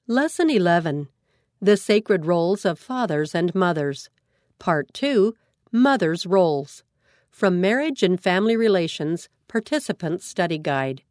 Lesson 11. The Sacred Roles of Fathers and Mothers. Part 2. Mothers' Roles. From Marriage and Family Relations Participant Study Guide.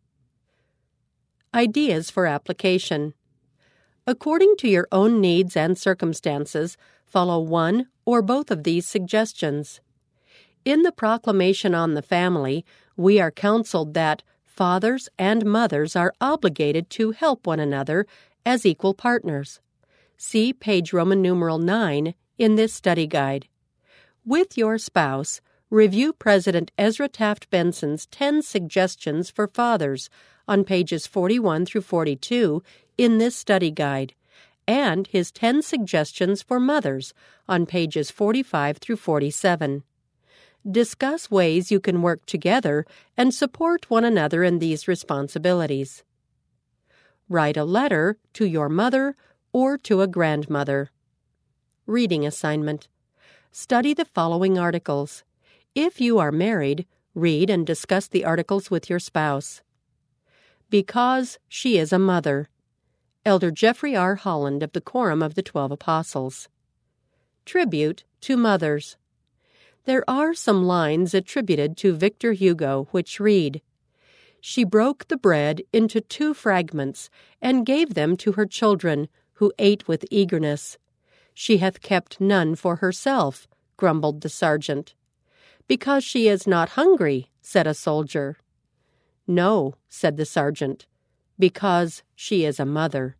Ideas for application. According to your own needs and circumstances, follow one or both of these suggestions. In the Proclamation on the Family, we are counseled that fathers and mothers are obligated to help one another as equal partners. See page Roman numeral 9 in this study guide. With your spouse, review President Ezra Taft Benson's 10 suggestions for fathers on pages 41 through 42 in this study guide, and his 10 suggestions for mothers on pages 45 through 47. Discuss ways you can work together and support one another in these responsibilities. Write a letter to your mother or to a grandmother. Reading assignment. Study the following articles. If you are married, read and discuss the articles with your spouse. Because she is a mother. Elder Jeffrey R. Holland of the Quorum of the 12 Apostles. Tribute to mothers. There are some lines attributed to Victor Hugo which read, "She broke the bread into 2 fragments, and gave them to her children, who ate with eagerness. She hath kept none for herself," grumbled the sergeant. "Because she is not hungry," said a soldier. "No," said the sergeant, "because she is a mother."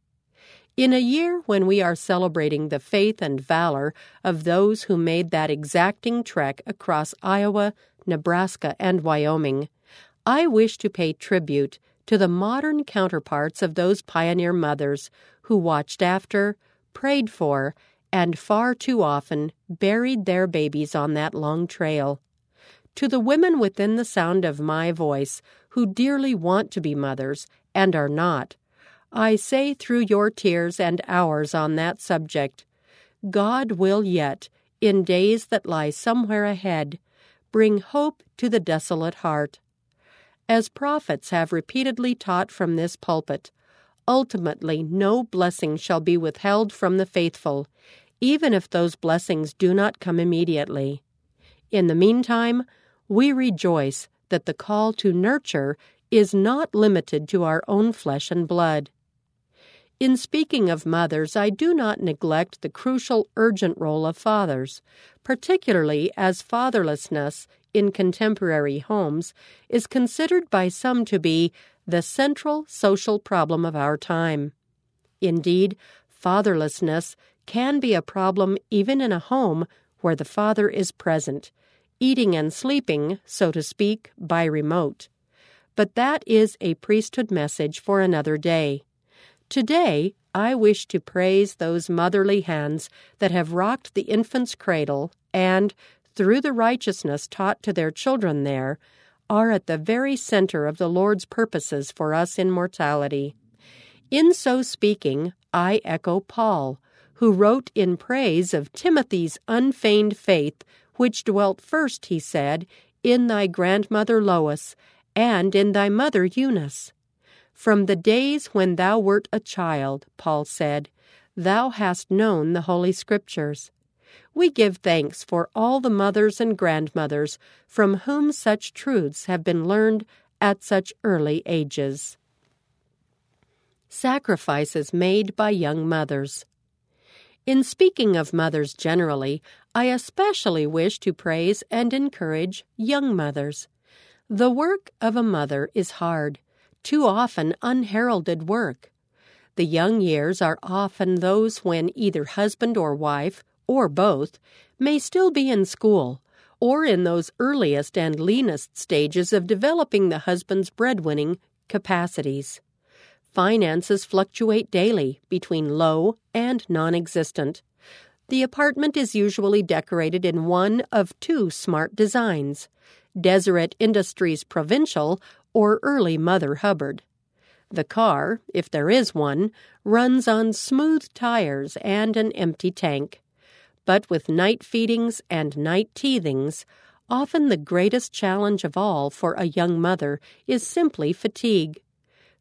In a year when we are celebrating the faith and valor of those who made that exacting trek across Iowa, Nebraska, and Wyoming, I wish to pay tribute to the modern counterparts of those pioneer mothers who watched after, prayed for, and far too often buried their babies on that long trail. To the women within the sound of my voice who dearly want to be mothers and are not, I say through your tears and ours on that subject, God will yet, in days that lie somewhere ahead, bring hope to the desolate heart. As prophets have repeatedly taught from this pulpit, ultimately no blessing shall be withheld from the faithful, even if those blessings do not come immediately. In the meantime, we rejoice that the call to nurture is not limited to our own flesh and blood. In speaking of mothers, I do not neglect the crucial, urgent role of fathers, particularly as fatherlessness in contemporary homes is considered by some to be the central social problem of our time. Indeed, fatherlessness can be a problem even in a home where the father is present, eating and sleeping, so to speak, by remote. But that is a priesthood message for another day. Today, I wish to praise those motherly hands that have rocked the infant's cradle and, through the righteousness taught to their children there, are at the very center of the Lord's purposes for us in mortality. In so speaking, I echo Paul, who wrote in praise of Timothy's unfeigned faith, which dwelt first, he said, in thy grandmother Lois, and in thy mother Eunice. From the days when thou wert a child, Paul said, thou hast known the Holy Scriptures. We give thanks for all the mothers and grandmothers from whom such truths have been learned at such early ages. Sacrifices made by young mothers. In speaking of mothers generally, I especially wish to praise and encourage young mothers. The work of a mother is hard, too often unheralded work. The young years are often those when either husband or wife, or both, may still be in school, or in those earliest and leanest stages of developing the husband's breadwinning capacities. Finances fluctuate daily between low and non-existent. The apartment is usually decorated in one of 2 smart designs, Deseret Industries Provincial or early Mother Hubbard. The car, if there is one, runs on smooth tires and an empty tank. But with night feedings and night teethings, often the greatest challenge of all for a young mother is simply fatigue.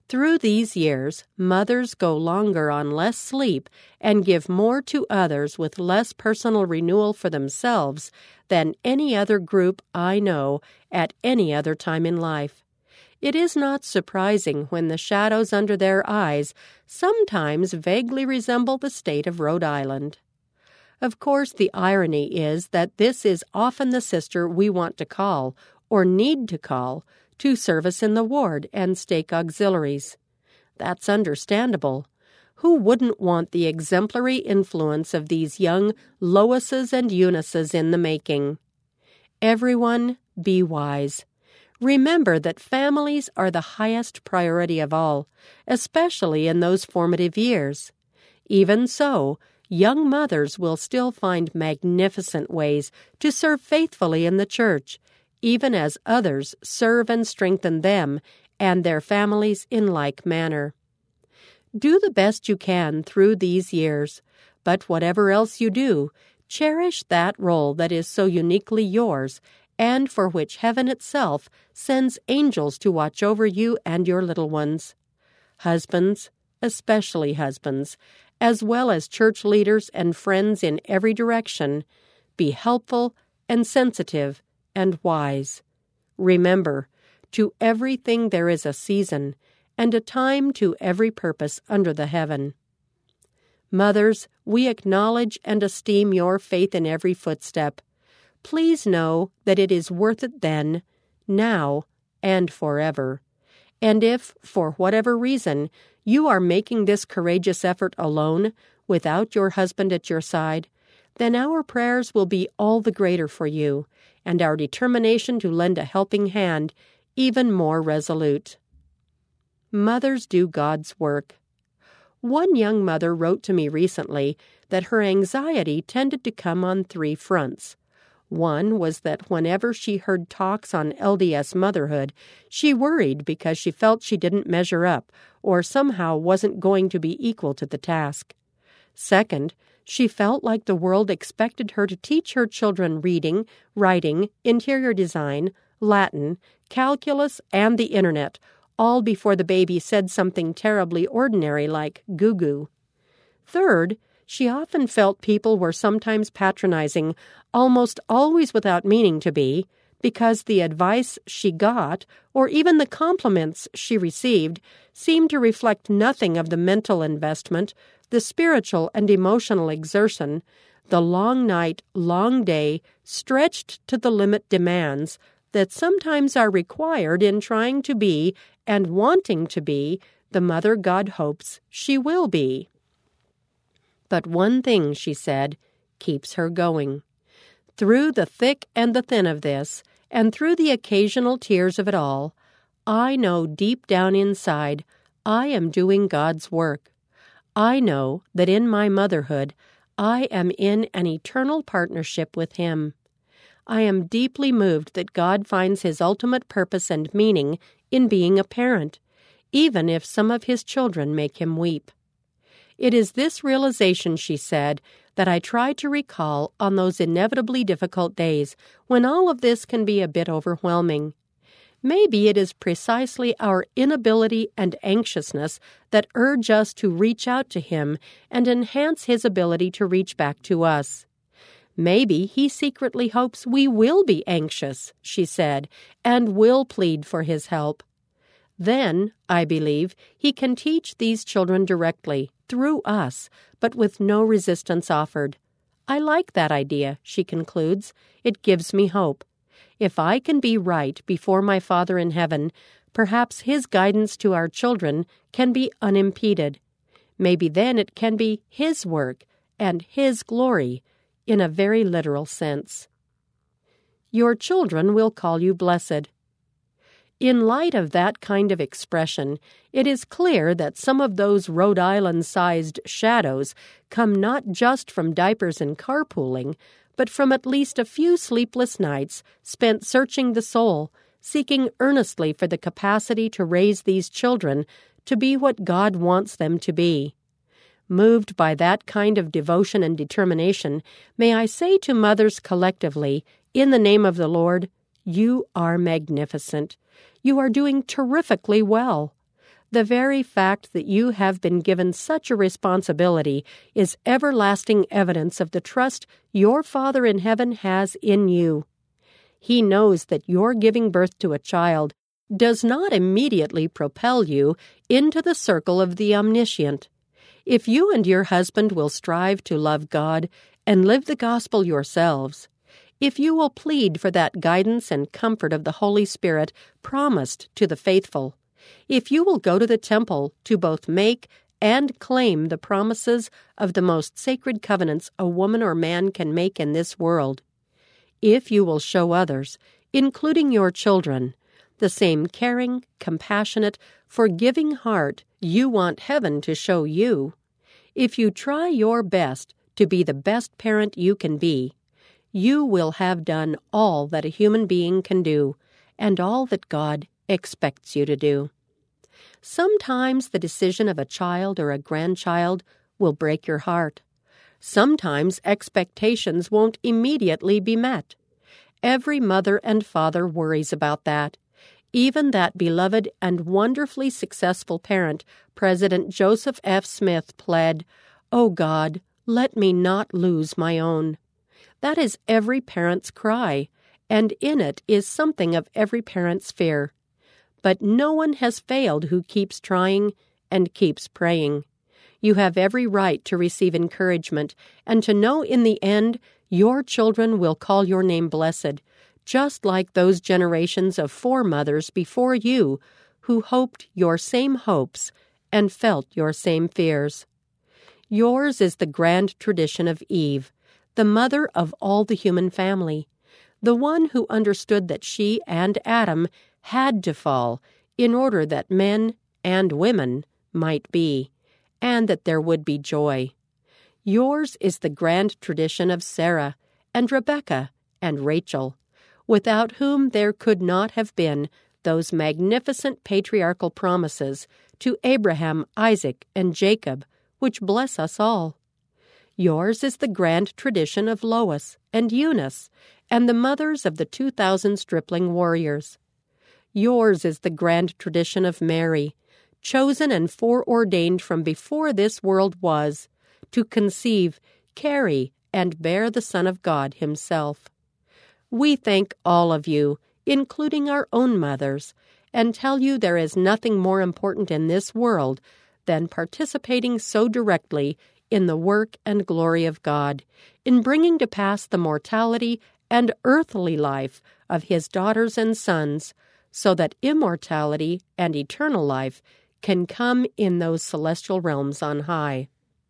Through these years, mothers go longer on less sleep and give more to others with less personal renewal for themselves than any other group I know at any other time in life. It is not surprising when the shadows under their eyes sometimes vaguely resemble the state of Rhode Island. Of course, the irony is that this is often the sister we want to call, or need to call, to service in the ward and stake auxiliaries. That's understandable. Who wouldn't want the exemplary influence of these young Loises and Eunices in the making? Everyone, be wise. Remember that families are the highest priority of all, especially in those formative years. Even so, young mothers will still find magnificent ways to serve faithfully in the church, even as others serve and strengthen them and their families in like manner. Do the best you can through these years, but whatever else you do, cherish that role that is so uniquely yours and for which heaven itself sends angels to watch over you and your little ones. Husbands, especially husbands, as well as church leaders and friends in every direction, be helpful and sensitive and wise. Remember, to everything there is a season, and a time to every purpose under the heaven. Mothers, we acknowledge and esteem your faith in every footstep. Please know that it is worth it then, now, and forever. And if, for whatever reason, you are making this courageous effort alone, without your husband at your side, then our prayers will be all the greater for you, and our determination to lend a helping hand even more resolute. Mothers do God's work. One young mother wrote to me recently that her anxiety tended to come on 3 fronts. One was that whenever she heard talks on LDS motherhood, she worried because she felt she didn't measure up or somehow wasn't going to be equal to the task. Second, she felt like the world expected her to teach her children reading, writing, interior design, Latin, calculus, and the internet, all before the baby said something terribly ordinary like goo-goo. Third, she often felt people were sometimes patronizing, almost always without meaning to be, because the advice she got, or even the compliments she received, seemed to reflect nothing of the mental investment, the spiritual and emotional exertion, the long night, long day, stretched to the limit demands that sometimes are required in trying to be and wanting to be the mother God hopes she will be. But one thing, she said, keeps her going. Through the thick and the thin of this, and through the occasional tears of it all, I know deep down inside I am doing God's work. I know that in my motherhood I am in an eternal partnership with Him. I am deeply moved that God finds His ultimate purpose and meaning in being a parent, even if some of His children make Him weep. It is this realization, she said, that I try to recall on those inevitably difficult days when all of this can be a bit overwhelming. Maybe it is precisely our inability and anxiousness that urge us to reach out to Him and enhance His ability to reach back to us. Maybe He secretly hopes we will be anxious, she said, and will plead for His help. Then, I believe, He can teach these children directly, through us, but with no resistance offered. I like that idea, she concludes. It gives me hope. If I can be right before my Father in heaven, perhaps His guidance to our children can be unimpeded. Maybe then it can be His work and His glory, in a very literal sense. Your children will call you blessed. In light of that kind of expression, it is clear that some of those Rhode Island-sized shadows come not just from diapers and carpooling, but from at least a few sleepless nights spent searching the soul, seeking earnestly for the capacity to raise these children to be what God wants them to be. Moved by that kind of devotion and determination, may I say to mothers collectively, in the name of the Lord, you are magnificent. You are doing terrifically well. The very fact that you have been given such a responsibility is everlasting evidence of the trust your Father in heaven has in you. He knows that your giving birth to a child does not immediately propel you into the circle of the omniscient. If you and your husband will strive to love God and live the gospel yourselves, if you will plead for that guidance and comfort of the Holy Spirit promised to the faithful, if you will go to the temple to both make and claim the promises of the most sacred covenants a woman or man can make in this world, if you will show others, including your children, the same caring, compassionate, forgiving heart you want heaven to show you, if you try your best to be the best parent you can be, you will have done all that a human being can do, and all that God expects you to do. Sometimes the decision of a child or a grandchild will break your heart. Sometimes expectations won't immediately be met. Every mother and father worries about that. Even that beloved and wonderfully successful parent, President Joseph F. Smith, pled, "Oh God, let me not lose my own." That is every parent's cry, and in it is something of every parent's fear. But no one has failed who keeps trying and keeps praying. You have every right to receive encouragement and to know in the end your children will call your name blessed, just like those generations of foremothers before you who hoped your same hopes and felt your same fears. Yours is the grand tradition of Eve, the mother of all the human family, the one who understood that she and Adam had to fall in order that men and women might be, and that there would be joy. Yours is the grand tradition of Sarah and Rebekah and Rachel, without whom there could not have been those magnificent patriarchal promises to Abraham, Isaac, and Jacob, which bless us all. Yours is the grand tradition of Lois and Eunice, and the mothers of the 2,000 stripling warriors. Yours is the grand tradition of Mary, chosen and foreordained from before this world was, to conceive, carry, and bear the Son of God himself. We thank all of you, including our own mothers, and tell you there is nothing more important in this world than participating so directly in the work and glory of God, in bringing to pass the mortality and earthly life of his daughters and sons, so that immortality and eternal life can come in those celestial realms on high.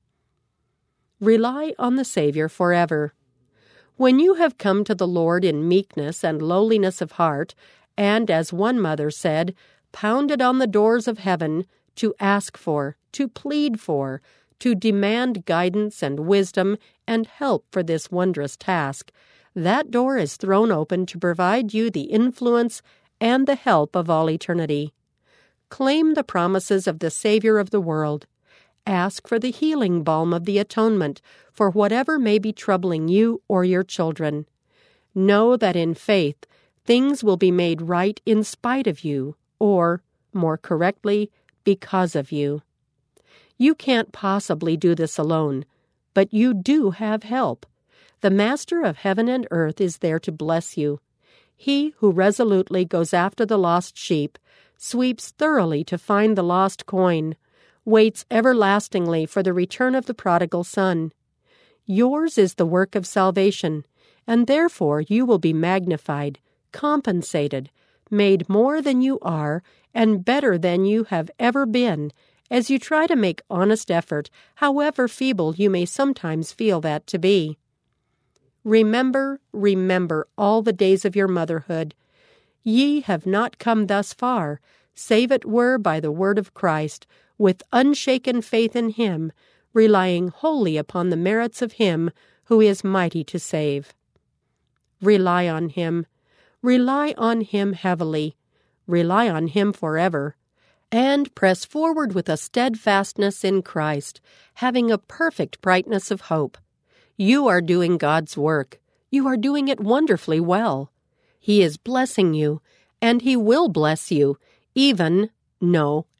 Rely on the Savior forever. When you have come to the Lord in meekness and lowliness of heart, and, as one mother said, pounded on the doors of heaven to ask for, to plead for, to demand guidance and wisdom and help for this wondrous task, that door is thrown open to provide you the influence and the help of all eternity. Claim the promises of the Savior of the world. Ask for the healing balm of the atonement for whatever may be troubling you or your children. Know that in faith, things will be made right in spite of you, or, more correctly, because of you. You can't possibly do this alone, but you do have help. The Master of heaven and earth is there to bless you. He who resolutely goes after the lost sheep, sweeps thoroughly to find the lost coin, waits everlastingly for the return of the prodigal son. Yours is the work of salvation, and therefore you will be magnified, compensated, made more than you are, and better than you have ever been, as you try to make honest effort, however feeble you may sometimes feel that to be. Remember, remember all the days of your motherhood. Ye have not come thus far, save it were by the word of Christ, with unshaken faith in him, relying wholly upon the merits of him who is mighty to save. Rely on him. Rely on him heavily. Rely on him forever. And press forward with a steadfastness in Christ, having a perfect brightness of hope. You are doing God's work. You are doing it wonderfully well. He is blessing you, and he will bless you, even, no,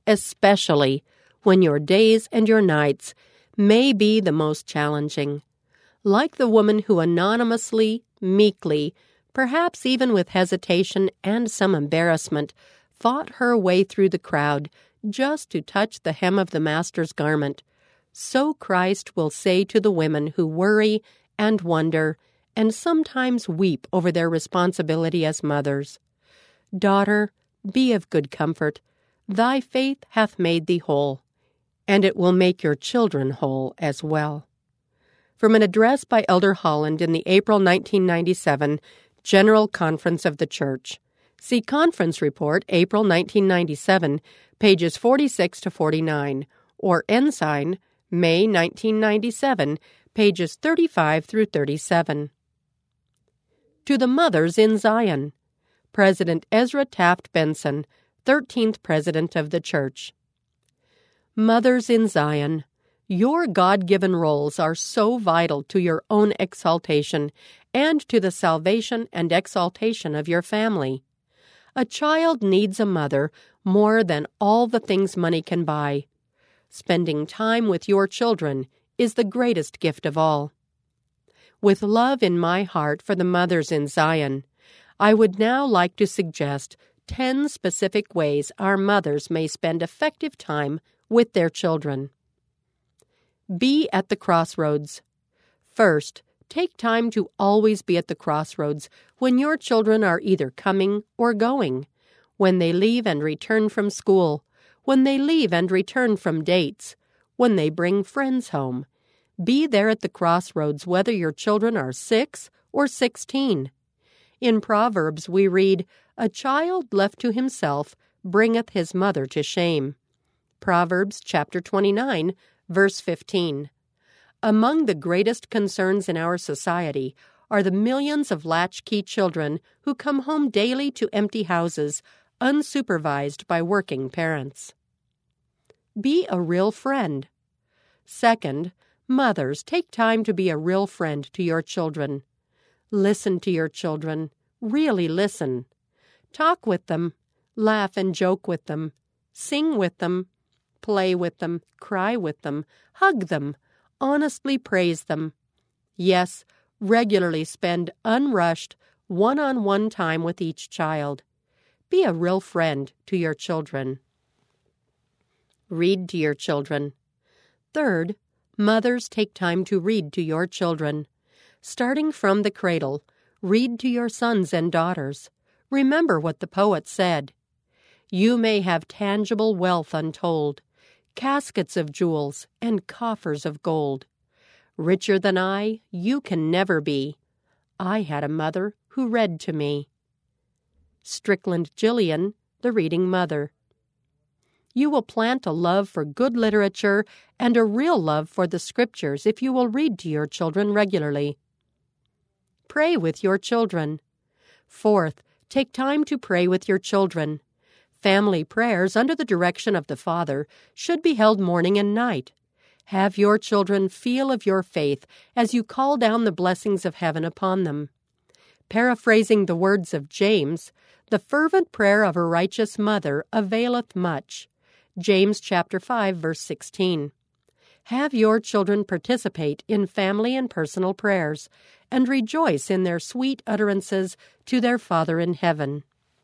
especially when your days and your nights may be the most challenging. Like the woman who anonymously, meekly, perhaps even with hesitation and some embarrassment, fought her way through the crowd just to touch the hem of the Master's garment, so Christ will say to the women who worry and wonder and sometimes weep over their responsibility as mothers, "Daughter, be of good comfort. Thy faith hath made thee whole, and it will make your children whole as well." From an address by Elder Holland in the April 1997 General Conference of the Church. See Conference Report, April 1997, pages 46 to 49, or Ensign, May 1997, pages 35 through 37. To the Mothers in Zion, President Ezra Taft Benson, 13th President of the Church. Mothers in Zion, your God-given roles are so vital to your own exaltation and to the salvation and exaltation of your family. A child needs a mother more than all the things money can buy. Spending time with your children is the greatest gift of all. With love in my heart for the mothers in Zion, I would now like to suggest 10 specific ways our mothers may spend effective time with their children. Be at the crossroads. First, take time to always be at the crossroads when your children are either coming or going, when they leave and return from school, when they leave and return from dates, when they bring friends home. Be there at the crossroads whether your children are 6 or 16. In Proverbs we read, "A child left to himself bringeth his mother to shame." Proverbs chapter 29, verse 15. Among the greatest concerns in our society are the millions of latchkey children who come home daily to empty houses, unsupervised by working parents. Be a real friend. Second, mothers, take time to be a real friend to your children. Listen to your children. Really listen. Talk with them. Laugh and joke with them. Sing with them. Play with them. Cry with them. Hug them. Honestly praise them. Yes, regularly spend unrushed, one-on-one time with each child. Be a real friend to your children. Read to your children. Third, mothers, take time to read to your children. Starting from the cradle, read to your sons and daughters. Remember what the poet said. You may have tangible wealth untold, caskets of jewels and coffers of gold. Richer than I, you can never be. I had a mother who read to me. Strickland Gillian, The Reading Mother. You will plant a love for good literature and a real love for the Scriptures if you will read to your children regularly. Pray with your children. Fourth, take time to pray with your children. Family prayers under the direction of the Father should be held morning and night. Have your children feel of your faith as you call down the blessings of heaven upon them. Paraphrasing the words of James, the fervent prayer of a righteous mother availeth much. James chapter 5, verse 16. Have your children participate in family and personal prayers, and rejoice in their sweet utterances to their Father in heaven.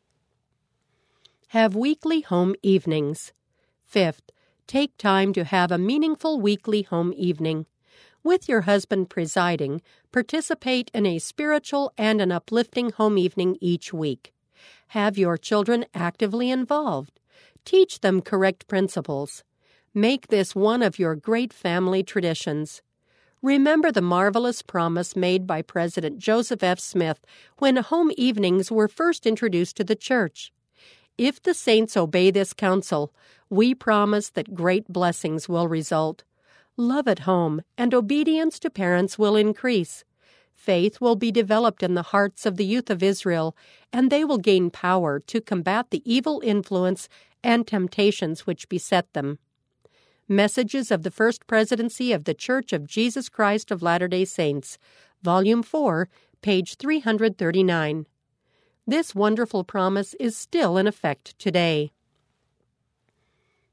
Have weekly home evenings. Fifth, take time to have a meaningful weekly home evening. With your husband presiding, participate in a spiritual and an uplifting home evening each week. Have your children actively involved. Teach them correct principles. Make this one of your great family traditions. Remember the marvelous promise made by President Joseph F. Smith when home evenings were first introduced to the church. If the saints obey this counsel, we promise that great blessings will result. Love at home and obedience to parents will increase. Faith will be developed in the hearts of the youth of Israel, and they will gain power to combat the evil influence and temptations which beset them. Messages of the First Presidency of the Church of Jesus Christ of Latter-day Saints, Volume 4, page 339. This wonderful promise is still in effect today.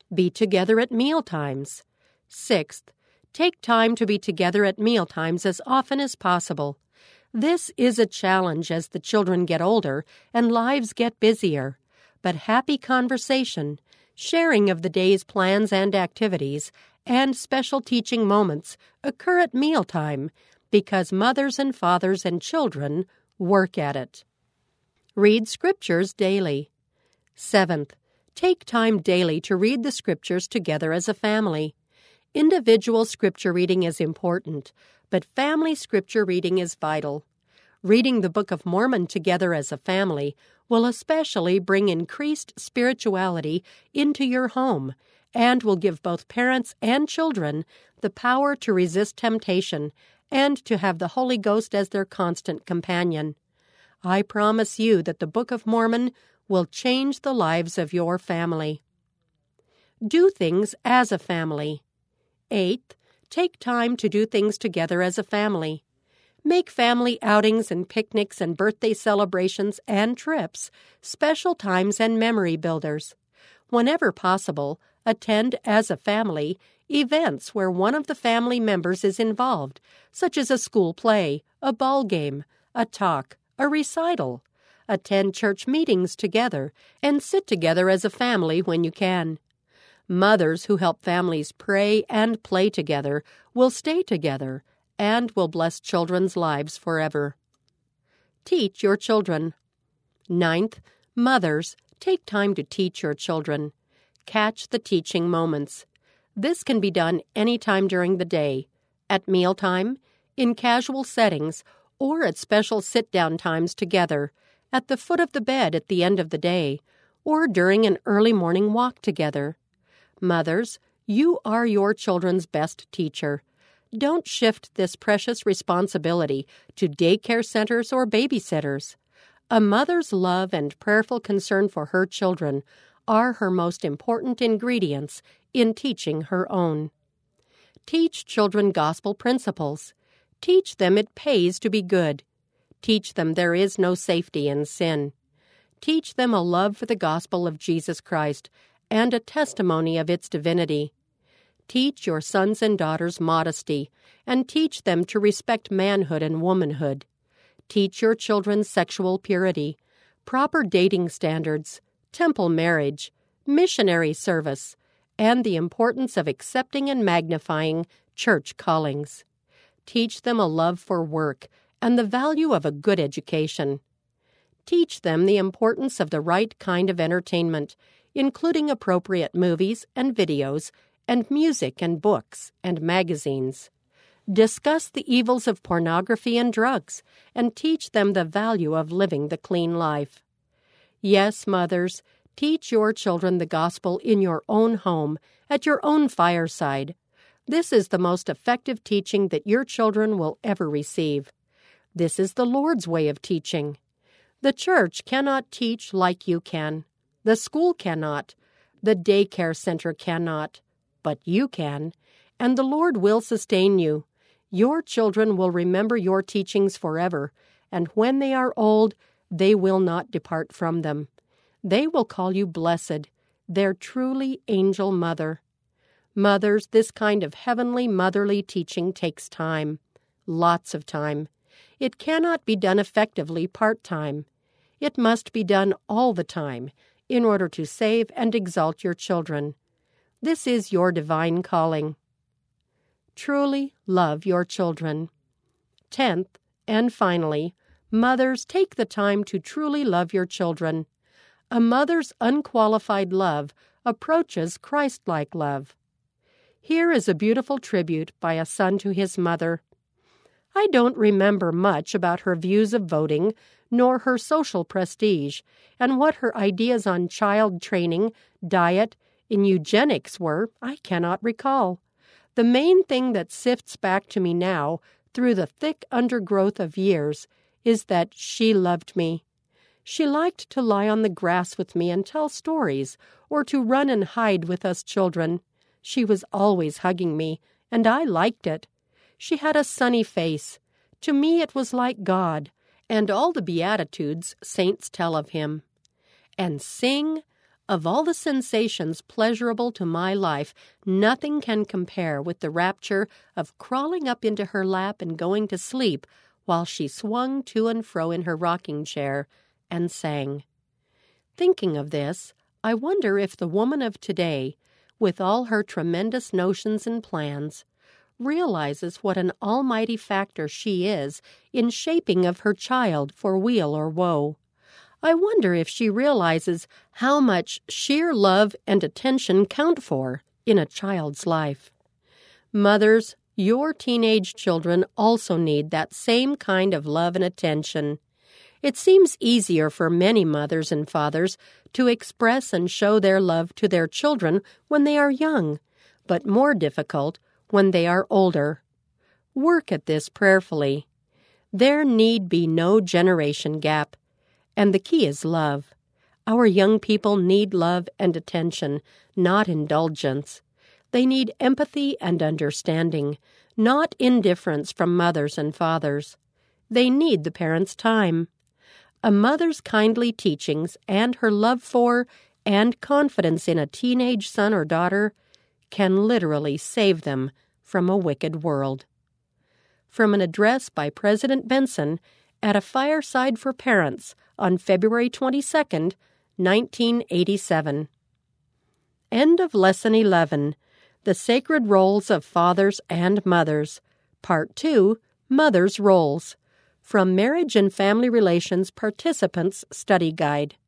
Be together at mealtimes. 6th, take time to be together at mealtimes as often as possible. This is a challenge as the children get older and lives get busier. But happy conversation, sharing of the day's plans and activities, and special teaching moments occur at mealtime because mothers and fathers and children work at it. Read scriptures daily. 7th, take time daily to read the scriptures together as a family. Individual scripture reading is important, but family scripture reading is vital. Reading the Book of Mormon together as a family will especially bring increased spirituality into your home and will give both parents and children the power to resist temptation and to have the Holy Ghost as their constant companion. I promise you that the Book of Mormon will change the lives of your family. Do things as a family. 8th, take time to do things together as a family. Make family outings and picnics and birthday celebrations and trips special times and memory builders. Whenever possible, attend as a family events where one of the family members is involved, such as a school play, a ball game, a talk, a recital. Attend church meetings together and sit together as a family when you can. Mothers who help families pray and play together will stay together and will bless children's lives forever. Teach your children. 9th, mothers, take time to teach your children. Catch the teaching moments. This can be done any time during the day, at mealtime, in casual settings, or at special sit-down times together, at the foot of the bed at the end of the day, or during an early morning walk together. Mothers, you are your children's best teacher. Don't shift this precious responsibility to daycare centers or babysitters. A mother's love and prayerful concern for her children are her most important ingredients in teaching her own. Teach children gospel principles. Teach them it pays to be good. Teach them there is no safety in sin. Teach them a love for the gospel of Jesus Christ and a testimony of its divinity. Teach your sons and daughters modesty, and teach them to respect manhood and womanhood. Teach your children sexual purity, proper dating standards, temple marriage, missionary service, and the importance of accepting and magnifying church callings. Teach them a love for work and the value of a good education. Teach them the importance of the right kind of entertainment, including appropriate movies and videos and music and books and magazines. Discuss the evils of pornography and drugs and teach them the value of living the clean life. Yes, mothers, teach your children the gospel in your own home, at your own fireside. This is the most effective teaching that your children will ever receive. This is the Lord's way of teaching. The church cannot teach like you can. The school cannot. The daycare center cannot. But you can, and the Lord will sustain you. Your children will remember your teachings forever, and when they are old, they will not depart from them. They will call you blessed, their truly angel mother. Mothers, this kind of heavenly motherly teaching takes time, lots of time. It cannot be done effectively part-time. It must be done all the time in order to save and exalt your children. This is your divine calling. Truly love your children. 10th, and finally, mothers, take the time to truly love your children. A mother's unqualified love approaches Christ-like love. Here is a beautiful tribute by a son to his mother. I don't remember much about her views of voting, nor her social prestige, and what her ideas on child training, diet, and eugenics were, I cannot recall. The main thing that sifts back to me now, through the thick undergrowth of years, is that she loved me. She liked to lie on the grass with me and tell stories, or to run and hide with us children. She was always hugging me, and I liked it. She had a sunny face. To me it was like God, and all the Beatitudes saints tell of him. And sing? Of all the sensations pleasurable to my life, nothing can compare with the rapture of crawling up into her lap and going to sleep while she swung to and fro in her rocking chair and sang. Thinking of this, I wonder if the woman of today, with all her tremendous notions and plans, realizes what an almighty factor she is in shaping of her child for weal or woe. I wonder if she realizes how much sheer love and attention count for in a child's life. Mothers, your teenage children also need that same kind of love and attention. It seems easier for many mothers and fathers to express and show their love to their children when they are young, but more difficult when they are older. Work at this prayerfully. There need be no generation gap, and the key is love. Our young people need love and attention, not indulgence. They need empathy and understanding, not indifference from mothers and fathers. They need the parents' time. A mother's kindly teachings and her love for and confidence in a teenage son or daughter can literally save them from a wicked world. From an address by President Benson at a fireside for parents on February 22, 1987. End of Lesson 11, The Sacred Roles of Fathers and Mothers, Part 2, Mothers' Roles, from Marriage and Family Relations Participants Study Guide.